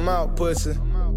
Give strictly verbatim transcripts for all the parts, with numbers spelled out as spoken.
I'm out, pussy.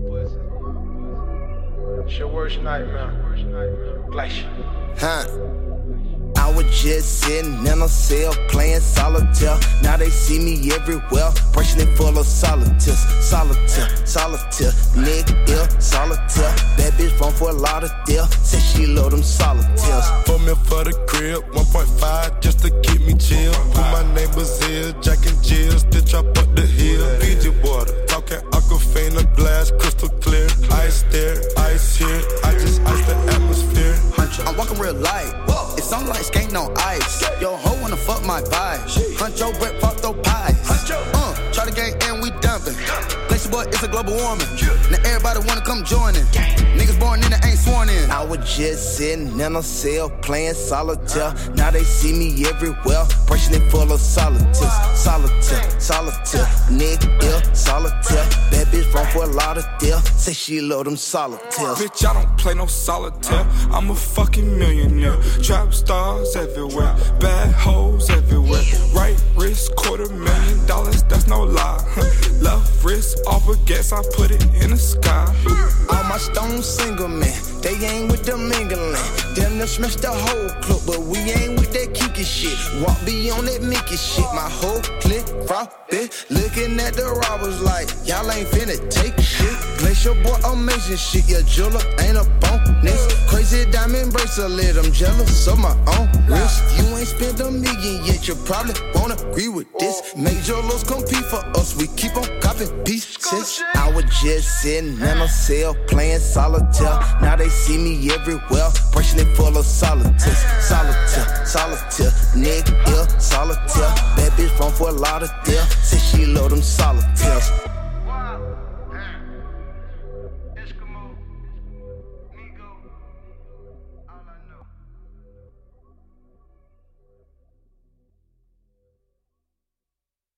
It's your worst nightmare. Glacier. Huh. I was just sitting in a cell playing solitaire. Now they see me everywhere, brushing it full of solitaires. Solitaire, solitaire, nigga ill, solitaire. That bitch run for a lot of deal, said she love them solitaires. For me for the crib, one point five just to keep me chill. Put my neighbors here, Jack and Jill, still chop up the hill. Fiji water, talking Aquafina, glass crystal clear. Ice there, ice here, I just ice the atmosphere. I'm walking real light, it's on like skating on ice. Yo, ho wanna fuck my vibe. Huncho, Brett, fuck those pies. Uh, try to gang and we dumping. Glacier boy, it's a global warming. Now everybody wanna come join in. Niggas born in it ain't sworn in. I was just sitting in a cell playing solitaire. Now they see me everywhere, brushing it full of solitaires. Solitaire, solitaire, nigga ill, solitaire. That bitch run for a lot of deal, say she love them solitaires. Bitch, I don't play no solitaire, I'm a fucking millionaire. Trap stars everywhere, bad hoes everywhere. Right wrist, quarter million dollars, that's no lie. Left wrist, all baguettes, I put it in the sky. All my stones single, man, they ain't with the mingling. Them done smashed the whole club, but we ain't with that kinky shit. Walk be on that Mickey shit, my whole clique frothy. Looking at the robbers like, y'all ain't finna take shit. Glacier boy, amazing shit, your jeweler ain't a bonus. Crazy diamond bracelet, I'm jealous of my own wrist. You ain't spent a million yet, you probably won't agree with this. Major lows compete for us, we keep on copping pieces. I was just sitting in a cell playing solitaire. Now they see me everywhere, brushing it full of solitaires. Solitaire, solitaire, nigga ill, solitaire. That bitch run for a lot of deal, say she love them solitaires.